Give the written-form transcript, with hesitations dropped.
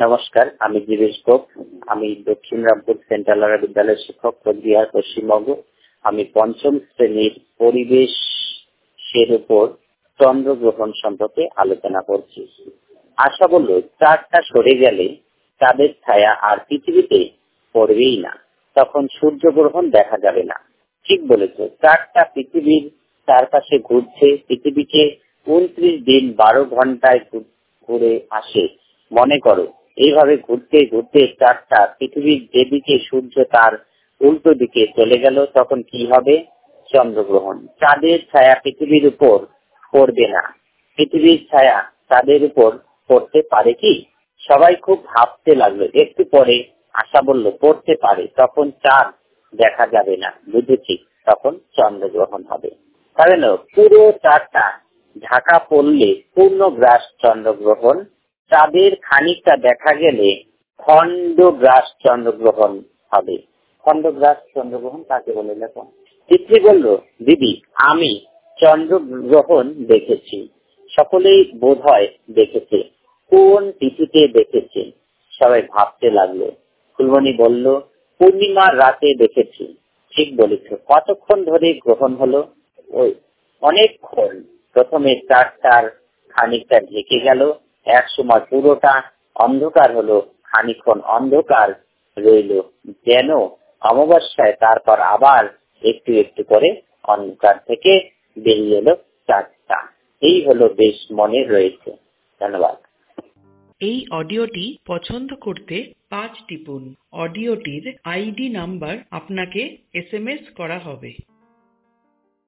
নমস্কার, আমি জীবেশ গোপ। আমি দক্ষিণ রামপুর সেন্ট্রাল বিদ্যালয়ের শিক্ষক, কোচবিহার, পশ্চিমবঙ্গ। আমি পঞ্চম শ্রেণীর পরিবেশের উপর চন্দ্রগ্রহণ সম্পর্কে আলোচনা করছি। আশা বলল, চাঁদটা সরে গেলে চাঁদের ছায়া আর পৃথিবীতে পড়বেই না, তখন সূর্যগ্রহণ দেখা যাবে না। ঠিক বলেছ, চাঁদটা পৃথিবীর চারপাশে ঘুরছে। পৃথিবীকে 29 দিন 12 ঘন্টায় ঘুরে আসে। মনে করো, এইভাবে ঘুরতে ঘুরতে চাঁদটা পৃথিবীর যেদিকে সূর্য তার উল্টো দিকে চলে গেল, তখন কি হবে? চন্দ্রগ্রহণ। চাঁদের ছায়া পৃথিবীর উপর পড়বে না। পৃথিবীর ছায়া চাঁদের উপর পড়তে পারে কি? সবাই খুব ভাবতে লাগলো। একটু পরে আশা বলল, পড়তে পারে, তখন চাঁদ দেখা যাবে না। বুঝেছি, তখন চন্দ্রগ্রহণ হবে। কারণ পুরো চাঁদটা ঢাকা পড়লে পূর্ণগ্রাস চন্দ্রগ্রহণ। চাঁদের খানিকটা দেখা গেলে খণ্ডগ্রাস চন্দ্রগ্রহণ হবে। খণ্ডগ্রাস চন্দ্রগ্রহণ কাকে বলে লেখো? চিত্রী বলল, দিদি, আমি চন্দ্রগ্রহণ দেখেছি। সকলেই বোধহয় দেখেছে। কোন তিথিতে দেখেছে? সবাই ভাবতে লাগলো। ফুলমণি বলল, পূর্ণিমার রাতে দেখেছি। ঠিক বলেছ। কতক্ষণ ধরে গ্রহণ হলো? ওই অনেকক্ষণ। প্রথমে চাঁদটার খানিকটা ঢেকে গেল, এক সময় পুরোটা অন্ধকার হলো, খানিকক্ষণ অন্ধকার রইল যেন অমাবস্যায়। তারপর আবার একটু একটু করে অন্ধকার থেকে বেরিয়ে এলো চাঁদটা। এই হলো, বেশ মনে রয়েছে। ধন্যবাদ। এই অডিওটি পছন্দ করতে 5 টিপুন। অডিওটির আইডি নাম্বার আপনাকে SMS করা হবে।